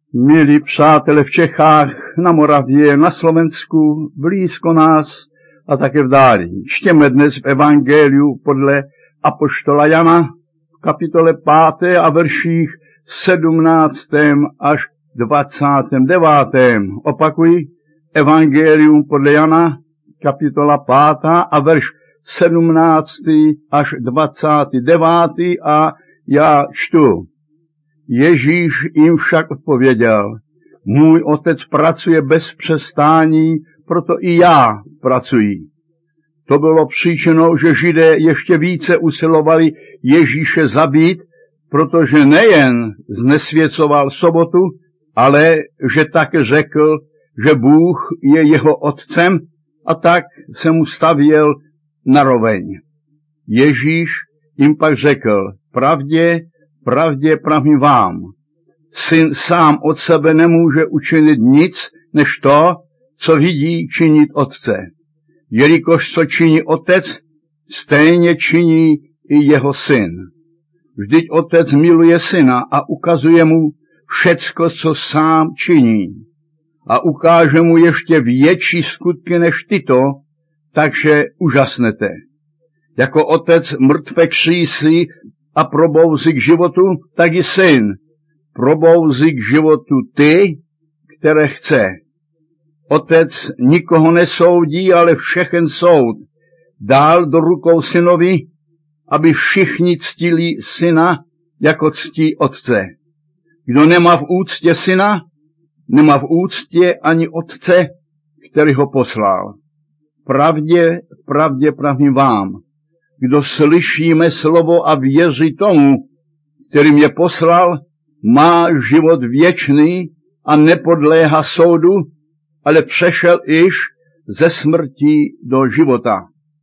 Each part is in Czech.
Milí přátelé v Čechách, na Moravě, na Slovensku, blízko nás a také v dáli. Čtěme dnes v Evangeliu podle apoštola Jana v kapitole 5. a verších 17. až 29. Opakuji, Evangelium podle Jana, kapitola 5. a verš 17. až 29. a já čtu. Ježíš jim však odpověděl, můj otec pracuje bez přestání, proto i já pracuji. To bylo příčinou, že Židé ještě více usilovali Ježíše zabít, protože nejen znesvěcoval sobotu, ale že také řekl, že Bůh je jeho otcem a tak se mu stavěl naroveň. Ježíš jim pak řekl, pravdě pravím vám, syn sám od sebe nemůže učinit nic, než to, co vidí činit otce. Jelikož co činí otec, stejně činí i jeho syn. Vždyť otec miluje syna a ukazuje mu všecko, co sám činí. A ukáže mu ještě větší skutky než tyto, takže úžasnete. Jako otec mrtvé kříslí a probouzí k životu, tak i syn probouzí k životu ty, které chce. Otec nikoho nesoudí, ale všechen soud dal do rukou synovi, aby všichni ctili syna, jako ctí otce. Kdo nemá v úctě syna, nemá v úctě ani otce, který ho poslal. Pravdě pravím vám, kdo slyší mé slovo a věří tomu, který mě poslal, má život věčný a nepodléhá soudu, ale přešel již ze smrti do života.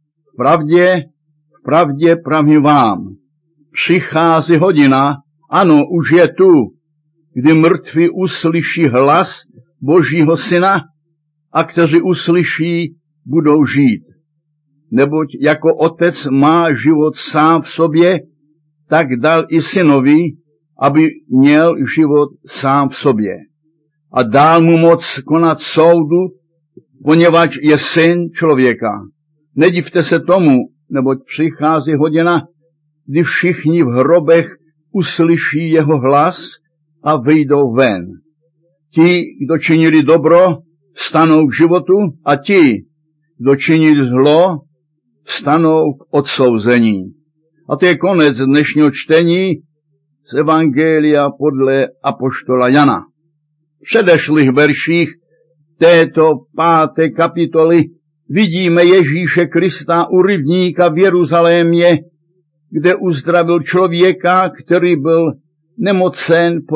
V pravdě pravím vám, přichází hodina, ano, už je tu, kdy mrtví uslyší hlas Božího syna a kteří uslyší, budou žít. Neboť jako otec má život sám v sobě, tak dal i synovi, aby měl život sám v sobě. A dal mu moc konat soudu, poněvadž je syn člověka. Nedivte se tomu, neboť přichází hodina, kdy všichni v hrobech uslyší jeho hlas a vyjdou ven. Ti, kdo činili dobro, vstanou k životu a ti, kdo činili zlo, vstanou k odsouzení. A to je konec dnešního čtení z Evangelia podle apoštola Jana. V předešlých verších této 5. kapitoly vidíme Ježíše Krista u rybníka v Jeruzalémě, kde uzdravil člověka, který byl nemocen po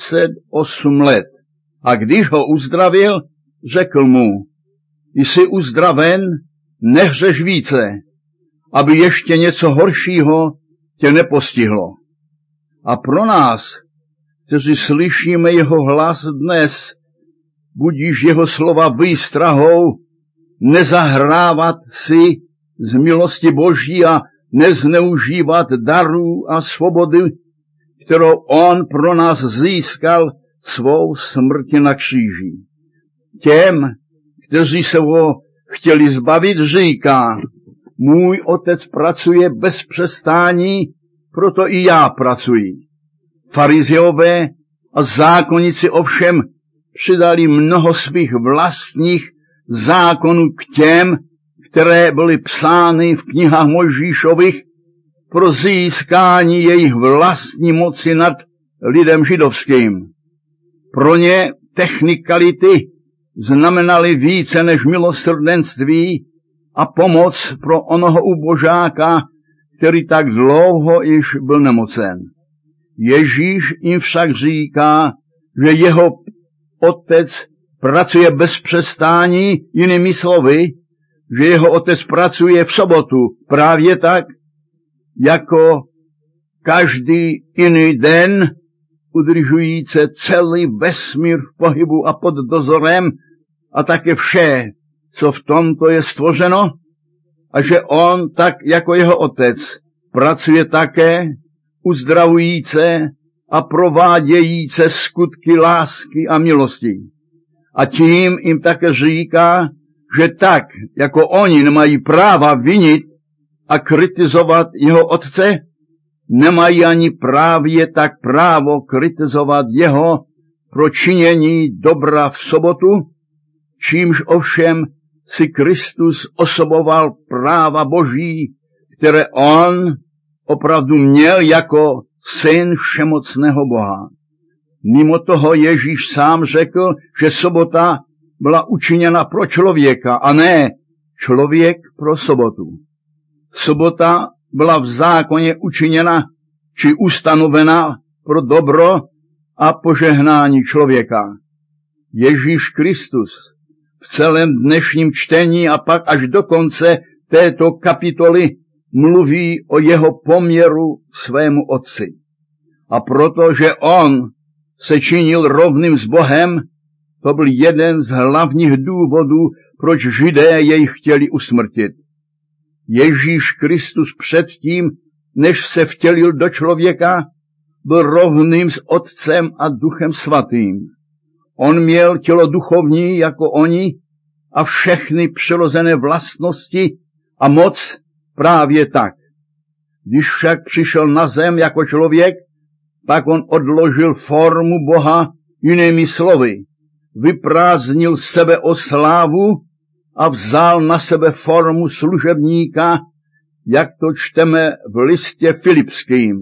38 let. A když ho uzdravil, řekl mu, jsi uzdraven, nehřeš více, aby ještě něco horšího tě nepostihlo. A pro nás, kteří slyšíme jeho hlas dnes, budíš jeho slova výstrahou, nezahrávat si z milosti Boží a nezneužívat darů a svobody, kterou on pro nás získal svou smrti na kříži. Těm, kteří se ho chtěli zbavit, říká, můj otec pracuje bez přestání, proto i já pracuji. Farizeové a zákonníci ovšem přidali mnoho svých vlastních zákonů k těm, které byly psány v knihách Mojžíšových pro získání jejich vlastní moci nad lidem židovským. Pro ně technikality znamenaly více než milosrdenství a pomoc pro onoho ubožáka, který tak dlouho již byl nemocen. Ježíš jim však říká, že jeho otec pracuje bez přestání, jinými slovy, že jeho otec pracuje v sobotu právě tak, jako každý jiný den, udržující celý vesmír v pohybu a pod dozorem a také vše, co v tomto je stvořeno, a že on, tak jako jeho otec, pracuje také uzdravujíce a provádějíce skutky lásky a milosti. A tím jim také říká, že tak, jako oni nemají práva vinit a kritizovat jeho otce, nemají ani právě tak právo kritizovat jeho pro činění dobra v sobotu, čímž ovšem si Kristus osoboval práva Boží, které on opravdu měl jako syn všemocného Boha. Mimo toho Ježíš sám řekl, že sobota byla učiněna pro člověka a ne člověk pro sobotu. Sobota byla v zákoně učiněna či ustanovena pro dobro a požehnání člověka. Ježíš Kristus v celém dnešním čtení a pak až do konce této kapitoly mluví o jeho poměru svému otci. A protože on se činil rovným s Bohem, to byl jeden z hlavních důvodů, proč Židé jej chtěli usmrtit. Ježíš Kristus předtím, než se vtělil do člověka, byl rovným s Otcem a Duchem Svatým. On měl tělo duchovní jako oni a všechny přirozené vlastnosti a moc právě tak. Když však přišel na zem jako člověk, pak on odložil formu Boha, jinými slovy. Vyprázdnil sebe o slávu a vzal na sebe formu služebníka, jak to čteme v listě Filipským.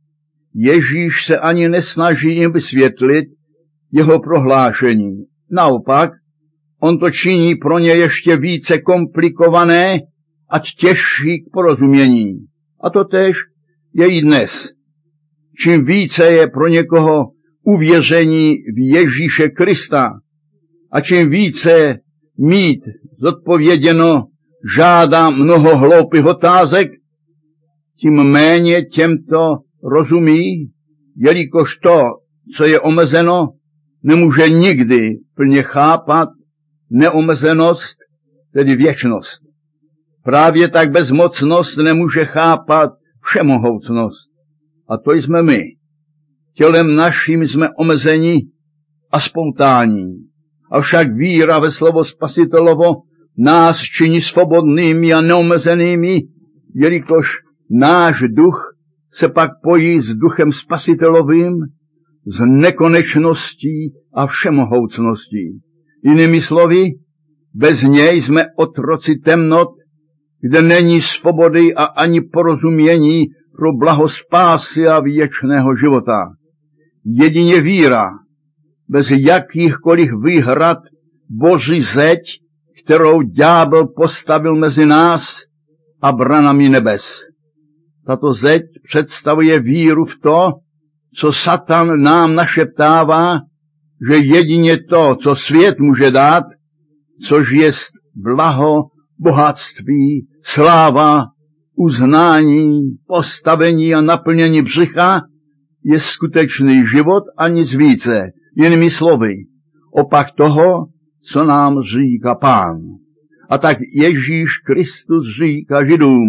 Ježíš se ani nesnaží jim vysvětlit jeho prohlášení. Naopak, on to činí pro ně ještě více komplikované a těžší k porozumění. A to též je i dnes. Čím více je pro někoho uvěření v Ježíše Krista a čím více mít zodpověděno žádá mnoho hloupých otázek, tím méně těmto rozumí, jelikož to, co je omezeno, nemůže nikdy plně chápat neomezenost, tedy věčnost. Právě tak bezmocnost nemůže chápat všemohoucnost. A to jsme my. Tělem naším jsme omezeni a spoutání. Avšak víra ve slovo Spasitelovo nás činí svobodnými a neomezenými, jelikož náš duch se pak pojí s duchem Spasitelovým, s nekonečností a všemohoucností. Jinými slovy, bez něj jsme otroci temnot, kde není svobody a ani porozumění pro blaho spásy a věčného života. Jedině víra, bez jakýchkoliv výhrad, Boží zeď, kterou ďábel postavil mezi nás a branami nebes. Tato zeď představuje víru v to, co Satan nám našeptává, že jedině to, co svět může dát, což je blaho, bohatství, sláva, uznání, postavení a naplnění břicha, je skutečný život a nic více. Jinými slovy, opak toho, co nám říká Pán. A tak Ježíš Kristus říká Židům,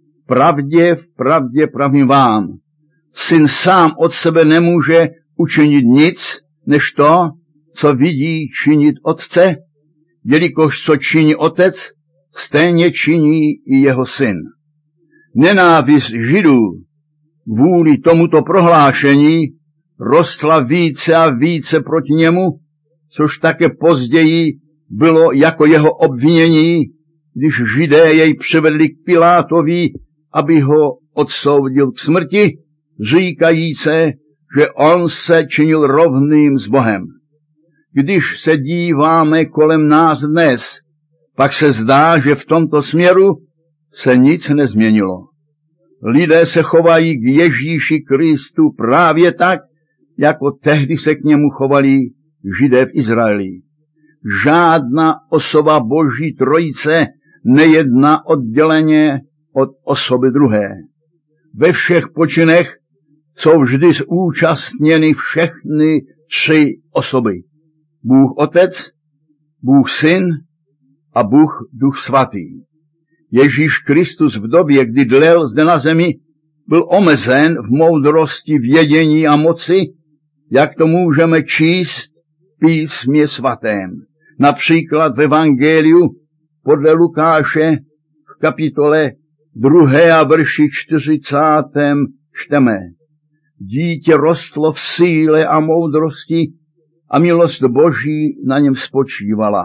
v pravdě pravím vám, syn sám od sebe nemůže učinit nic, než to, co vidí činit otce, jelikož co činí otec, stejně činí i jeho syn. Nenávist Židů kvůli tomuto prohlášení rostla více a více proti němu, což také později bylo jako jeho obvinění, když Židé jej přivedli k Pilátovi, aby ho odsoudil k smrti, říkajíce, že on se činil rovným s Bohem. Když se díváme kolem nás dnes, pak se zdá, že v tomto směru se nic nezměnilo. Lidé se chovají k Ježíši Kristu právě tak, jako tehdy se k němu chovali Židé v Izraeli. Žádná osoba Boží trojice nejedná odděleně od osoby druhé. Ve všech počinech jsou vždy zúčastněny všechny tři osoby. Bůh Otec, Bůh Syn a Bůh Duch Svatý. Ježíš Kristus v době, kdy dlel zde na zemi, byl omezen v moudrosti, vědění a moci, jak to můžeme číst v písmě svatém. Například v Evangeliu podle Lukáše v kapitole 2. a verši 40. čteme: Dítě rostlo v síle a moudrosti a milost Boží na něm spočívala.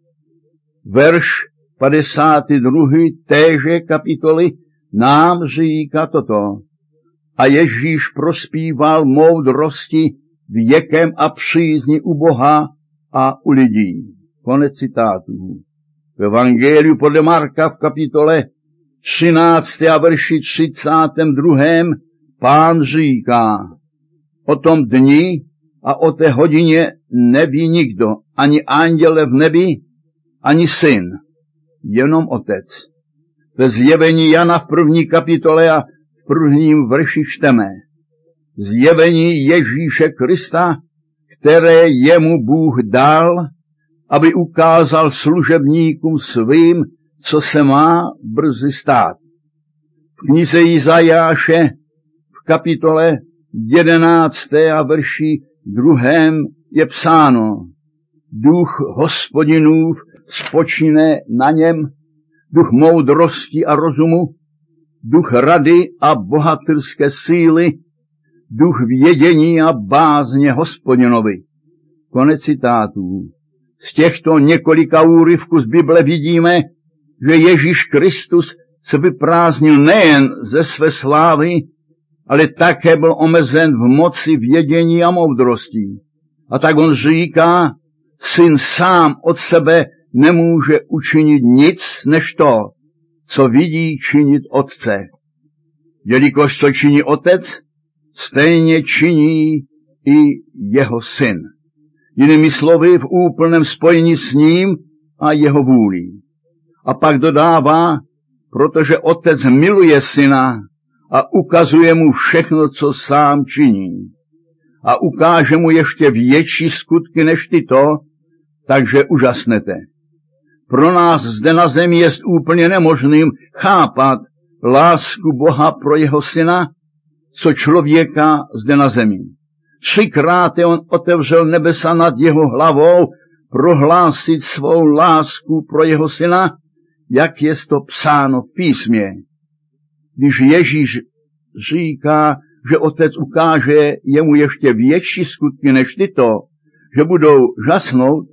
Verš 52. téže kapitoly nám říká toto: A Ježíš prospíval moudrosti věkem a přízni u Boha a u lidí. Konec citátů. V Evangeliu podle Marka v kapitole 13. a verši 32. Pán říká: O tom dni a o té hodině neví nikdo, ani anděle v nebi, ani syn, jenom Otec. Ve zjevení Jana v 1. kapitole a v 1. verši čteme: Zjevení Ježíše Krista, které jemu Bůh dal, aby ukázal služebníkům svým, co se má brzy stát. V knize Izajáše v kapitole 11. a verši 2. je psáno: Duch Hospodinův spočine na něm, duch moudrosti a rozumu, duch rady a bohatyrské síly, duch vědění a bázně Hospodinovi. Konec citátů. Z těchto několika úryvků z Bible vidíme, že Ježíš Kristus se vyprázdnil nejen ze své slávy, ale také byl omezen v moci, vědění a moudrosti. A tak on říká, syn sám od sebe nemůže učinit nic než to, co vidí činit otce. Jelikož to činí otec, stejně činí i jeho syn. Jinými slovy, v úplném spojení s ním a jeho vůlí. A pak dodává, protože otec miluje syna a ukazuje mu všechno, co sám činí. A ukáže mu ještě větší skutky než tyto, takže úžasnete. Pro nás zde na zemi je úplně nemožným chápat lásku Boha pro jeho syna, co člověka zde na zemi. 3krát on otevřel nebesa nad jeho hlavou prohlásit svou lásku pro jeho syna, jak je to psáno v písmě. Když Ježíš říká, že otec ukáže jemu ještě větší skutky než tyto, že budou žasnout,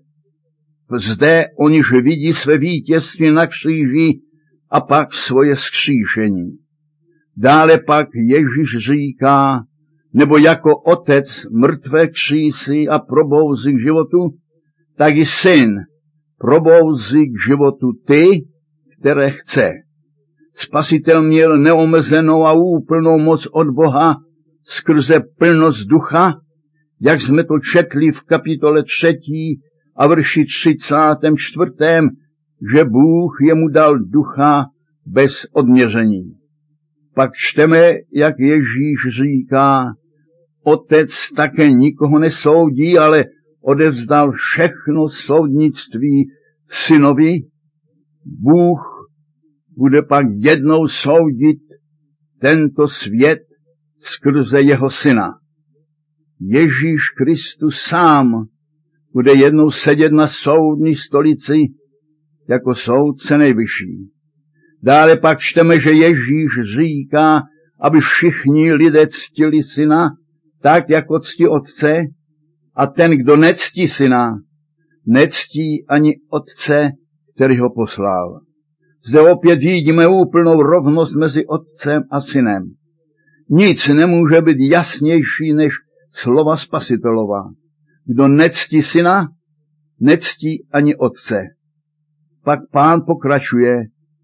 zde on již vidí své vítězství na kříži a pak svoje vzkříšení. Dále pak Ježíš říká, nebo jako otec mrtvé křísí a probouzí k životu, tak i syn probouzí k životu ty, které chce. Spasitel měl neomezenou a úplnou moc od Boha skrze plnost ducha, jak jsme to četli v kapitole 3. a verši 34., že Bůh jemu dal ducha bez odměření. Pak čteme, jak Ježíš říká, otec také nikoho nesoudí, ale odevzdal všechno soudnictví synovi. Bůh bude pak jednou soudit tento svět skrze jeho syna. Ježíš Kristus sám bude jednou sedět na soudní stolici jako soudce nejvyšší. Dále pak čteme, že Ježíš říká, aby všichni lidé ctili syna tak, jako ctí otce, a ten, kdo nectí syna, nectí ani otce, který ho poslal. Zde opět vidíme úplnou rovnost mezi otcem a synem. Nic nemůže být jasnější než slova Spasitelova. Kdo nectí syna, nectí ani otce. Pak Pán pokračuje,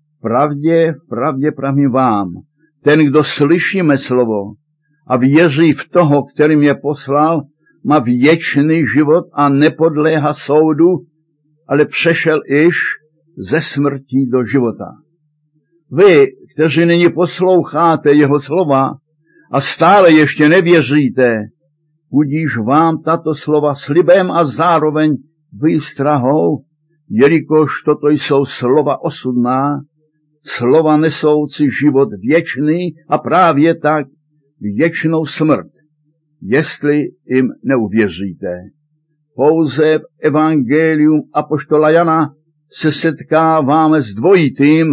pravdě pravím vám, ten, kdo slyší mé slovo a věří v toho, který mě poslal, má věčný život a nepodléhá soudu, ale přešel již ze smrti do života. Vy, kteří nyní posloucháte jeho slova a stále ještě nevěříte, budíš vám tato slova slibem a zároveň výstrahou, jelikož toto jsou slova osudná, slova nesoucí život věčný a právě tak věčnou smrt, jestli jim neuvěříte. Pouze v evangelium apoštola Jana se setkáváme s dvojitým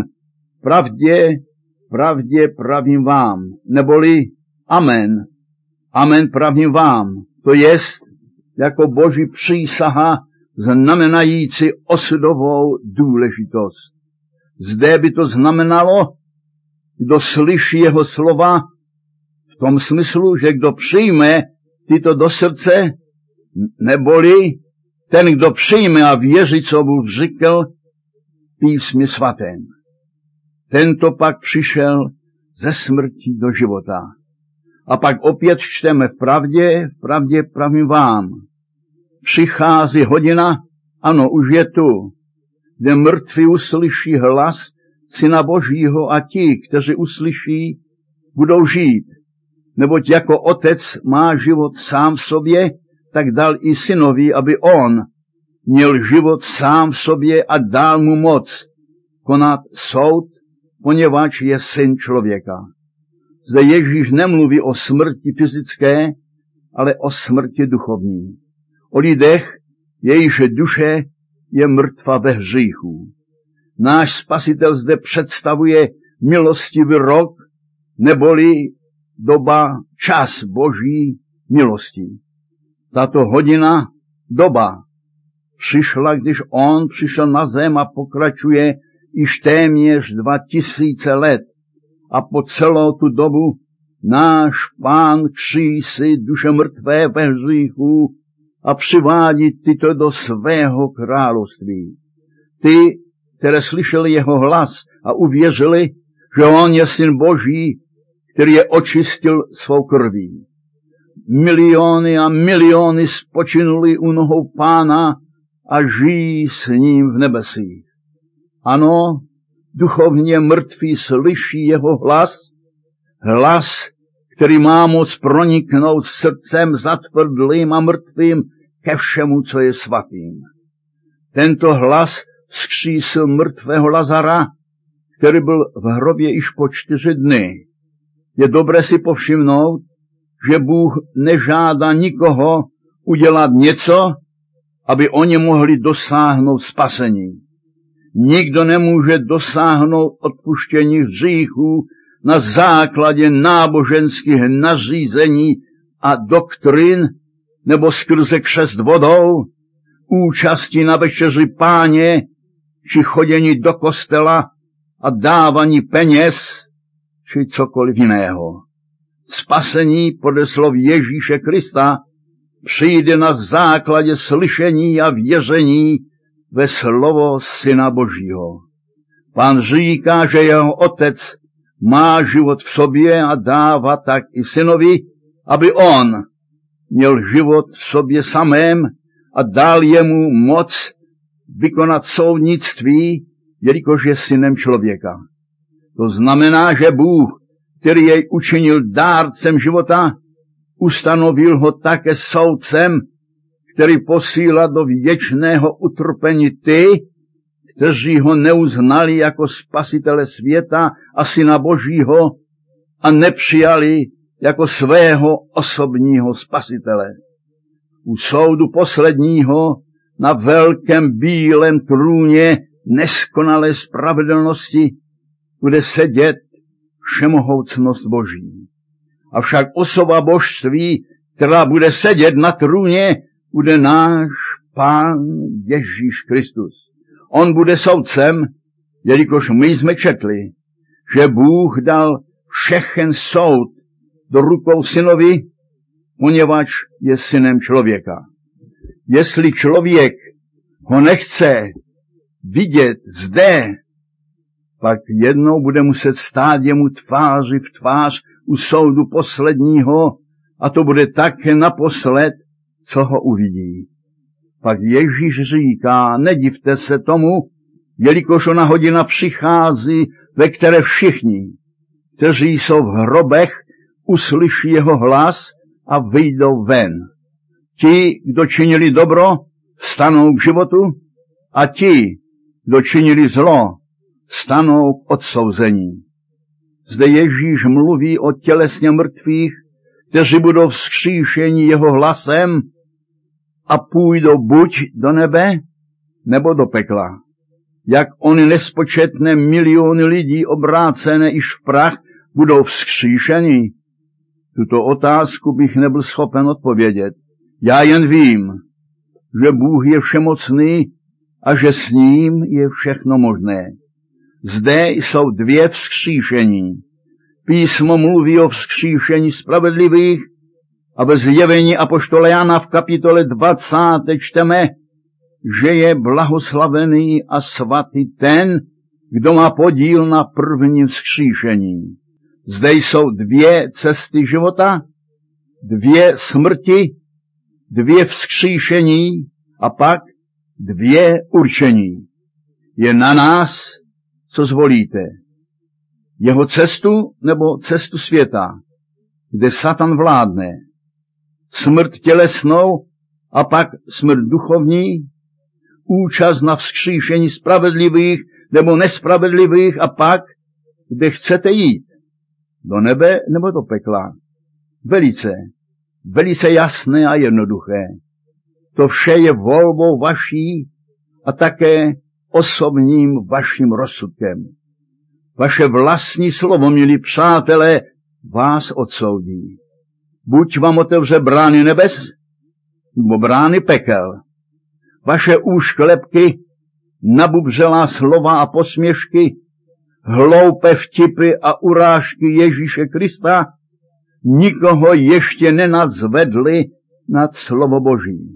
pravdě pravím vám, neboli amen. Amen pravím vám, to jest jako Boží přísaha znamenající osudovou důležitost. Zde by to znamenalo, kdo slyší jeho slova, v tom smyslu, že kdo přijme tyto do srdce, neboli ten, kdo přijme a věří, co Bůh řekl v písmě svatém. Tento pak přišel ze smrti do života. A pak opět čteme v pravdě pravím vám. Přichází hodina, ano, už je tu, kde mrtví uslyší hlas Syna Božího a ti, kteří uslyší, budou žít. Neboť jako otec má život sám v sobě, tak dal i synovi, aby on měl život sám v sobě a dal mu moc konat soud, poněvadž je syn člověka. Zde Ježíš nemluví o smrti fyzické, ale o smrti duchovní. O lidech, jejichž duše je mrtva ve hříchu. Náš Spasitel zde představuje milostivý rok, neboli čas Boží milosti. Tato hodina, doba, přišla, když on přišel na zem a pokračuje již téměř 2000 let. A po celou tu dobu náš Pán kří si duše mrtvé ve hříchu a přivádí tyto do svého království. Ty, které slyšeli jeho hlas a uvěřili, že on je syn Boží, který je očistil svou krví. Miliony a miliony spočinuli u nohou Pána a žijí s ním v nebesích. Ano, duchovně mrtví slyší jeho hlas, který má moc proniknout srdcem zatvrdlým a mrtvým ke všemu, co je svatým. Tento hlas vzkřísil mrtvého Lazara, který byl v hrobě již po 4 dny. Je dobré si povšimnout, že Bůh nežádá nikoho udělat něco, aby oni mohli dosáhnout spasení. Nikdo nemůže dosáhnout odpuštění hříchů na základě náboženských nařízení a doktrin nebo skrze křest vodou, účastí na večeři Páně či chodění do kostela a dávání peněz či cokoliv jiného. Spasení podle slov Ježíše Krista přijde na základě slyšení a věření ve slovo Syna Božího. Pán říká, že jeho otec má život v sobě a dává tak i synovi, aby on měl život v sobě samém a dal jemu moc vykonat soudnictví, jelikož je synem člověka. To znamená, že Bůh, který jej učinil dárcem života, ustanovil ho také soudcem, který posílá do věčného utrpení ty, kteří ho neuznali jako spasitele světa a Syna Božího a nepřijali jako svého osobního spasitele. U soudu posledního na velkém bílém trůně neskonalé spravedlnosti bude sedět všemohoucnost Boží. Avšak osoba božství, která bude sedět na trůně, bude náš Pán Ježíš Kristus. On bude soudcem, jelikož my jsme četli, že Bůh dal všechen soud do rukou synovi, poněvadž je synem člověka. Jestli člověk ho nechce vidět zde, pak jednou bude muset stát jemu tváři v tvář u soudu posledního a to bude také naposled, co ho uvidí. Pak Ježíš říká, nedivte se tomu, jelikož ona hodina přichází, ve které všichni, kteří jsou v hrobech, uslyší jeho hlas a vyjdou ven. Ti, kdo činili dobro, stanou k životu a ti, kdo činili zlo, stanou k odsouzení. Zde Ježíš mluví o tělesně mrtvých, kteří budou vzkříšeni jeho hlasem a půjdou buď do nebe, nebo do pekla. Jak ony nespočetné miliony lidí obrácené již v prach budou vzkříšeni? Tuto otázku bych nebyl schopen odpovědět. Já jen vím, že Bůh je všemocný a že s ním je všechno možné. Zde jsou dvě vzkříšení. Písmo mluví o vzkříšení spravedlivých a ve zjevení apoštola Jana v kapitole 20 čteme, že je blahoslavený a svatý ten, kdo má podíl na prvním vzkříšení. Zde jsou dvě cesty života, dvě smrti, dvě vzkříšení a pak dvě určení. Je na nás, co zvolíte. Jeho cestu nebo cestu světa, kde Satan vládne. Smrt tělesnou a pak smrt duchovní, účast na vzkříšení spravedlivých nebo nespravedlivých a pak, kde chcete jít. Do nebe nebo do pekla. Velice jasné a jednoduché. To vše je volbou vaší a také osobním vaším rozsudkem. Vaše vlastní slovo, milí přátelé, vás odsoudí. Buď vám otevře brány nebes, nebo brány pekel. Vaše úšklepky, nabubřelá slova a posměšky, hloupé vtipy a urážky Ježíše Krista nikoho ještě nenadzvedli nad slovo Boží.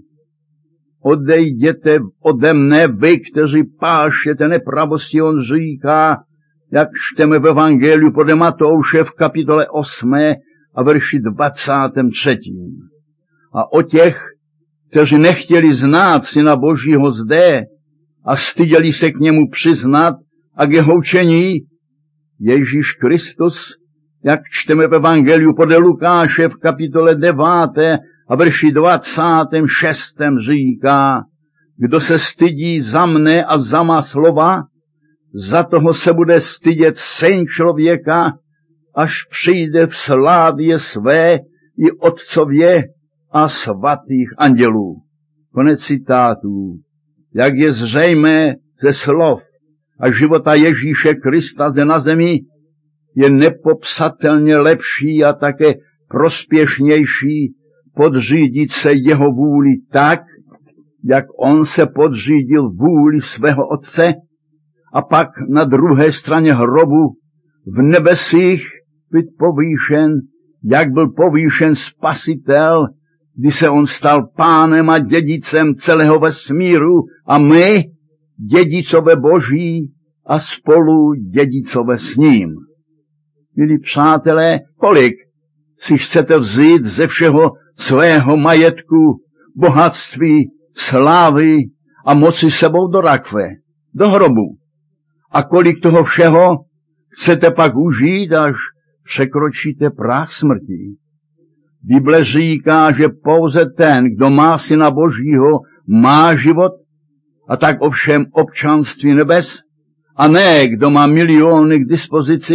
Odejděte ode mne, vy, kteří pášete nepravosti, on říká, jak čteme v Evangeliu podle Matouše v kapitole 8 a verši 23. A o těch, kteří nechtěli znát Syna Božího zde a styděli se k němu přiznat a k jeho učení, Ježíš Kristus, jak čteme v Evangeliu podle Lukáše v kapitole 9 a verši 26. říká, kdo se stydí za mne a za má slova, za toho se bude stydět Syn člověka, až přijde v slávě své i Otcově a svatých andělů. Konec citátů. Jak je zřejmé ze slov a života Ježíše Krista zde na zemi, je nepopsatelně lepší a také prospěšnější podřídit se jeho vůli tak, jak on se podřídil vůli svého Otce, a pak na druhé straně hrobu v nebesích být povýšen, jak byl povýšen Spasitel, kdy se on stal pánem a dědicem celého vesmíru a my, dědicové Boží a spolu dědicové s ním. Milí přátelé, kolik si chcete vzít ze všeho svého majetku, bohatství, slávy a moci sebou do rakve, do hrobu? A kolik toho všeho chcete pak užít, až překročíte práh smrti? Bible říká, že pouze ten, kdo má Syna Božího, má život, a tak ovšem občanství nebes, a ne, kdo má miliony k dispozici,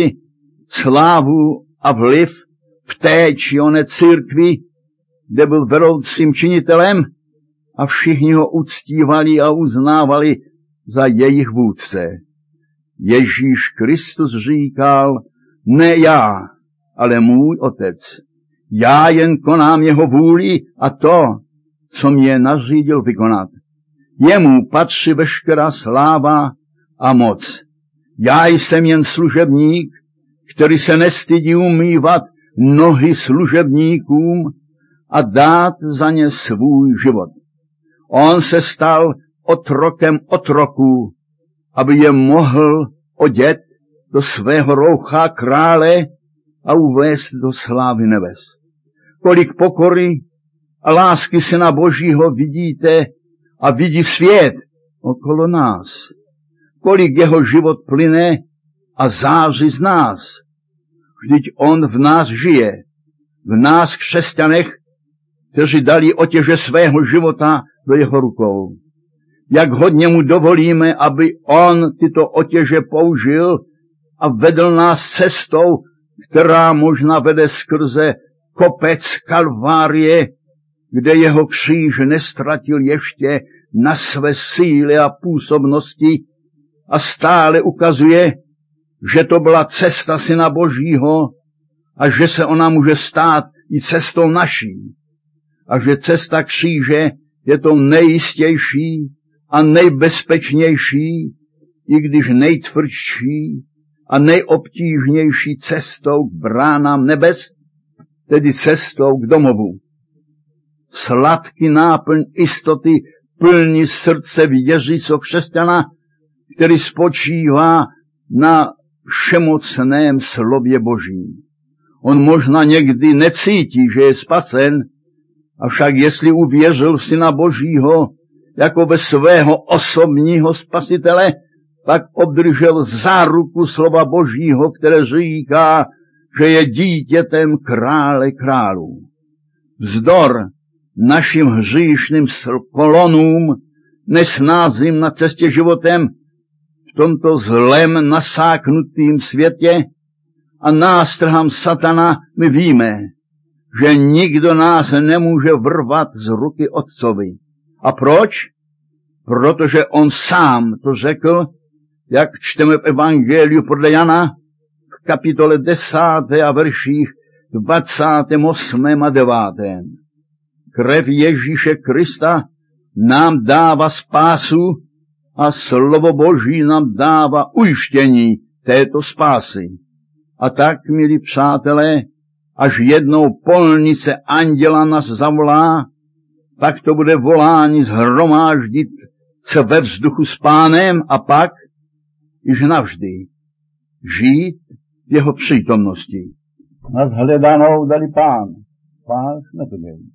slávu a vliv v té či oné církvi, kde byl vedoucím činitelem a všichni ho uctívali a uznávali za jejich vůdce. Ježíš Kristus říkal, ne já, ale můj Otec. Já jen konám jeho vůli a to, co mě nařídil vykonat. Jemu patří veškerá sláva a moc. Já jsem jen služebník, který se nestydí umývat nohy služebníkům a dát za ně svůj život. On se stal otrokem otroků, aby je mohl odět do svého roucha krále a uvést do slávy nebes. Kolik pokory a lásky Syna Božího vidíte a vidí svět okolo nás. Kolik jeho život plyne a září z nás. Vždyť on v nás žije, v nás křesťanech, kteří dali otěže svého života do jeho rukou. jak hodně mu dovolíme, aby on tyto otěže použil a vedl nás cestou, která možná vede skrze kopec Kalvárie, kde jeho kříž nestratil ještě na své síly a působnosti a stále ukazuje, že to byla cesta Syna Božího a že se ona může stát i cestou naší. A že cesta kříže je to nejistější a nejbezpečnější, i když nejtvrdší a nejobtížnější cestou k bránám nebes, tedy cestou k domovu. Sladký náplň jistoty plní srdce věřícího křesťana, který spočívá na všemocném slově Božím. On možná někdy necítí, že je spasen, avšak jestli uvěřil v Syna Božího jako ve svého osobního spasitele, pak obdržel záruku slova Božího, které říká, že je dítětem krále králů. Vzdor našim hříšným kolonům, nesnázím na cestě životem v tomto zlem nasáknutým světě a nástrahám satana, my víme, že nikdo nás nemůže vrvat z ruky Otcovi. A proč? Protože on sám to řekl, jak čteme v Evangeliu podle Jana v kapitole 10. a verších 28. a 9. Krev Ježíše Krista nám dává spásu a slovo Boží nám dává ujištění této spásy. A tak, milí přátelé, až jednou polnice anděla nás zavolá, pak to bude volání shromáždit se ve vzduchu s Pánem a pak již navždy žít v jeho přítomnosti. Nas hledanou dali Pán. Pán na tebe.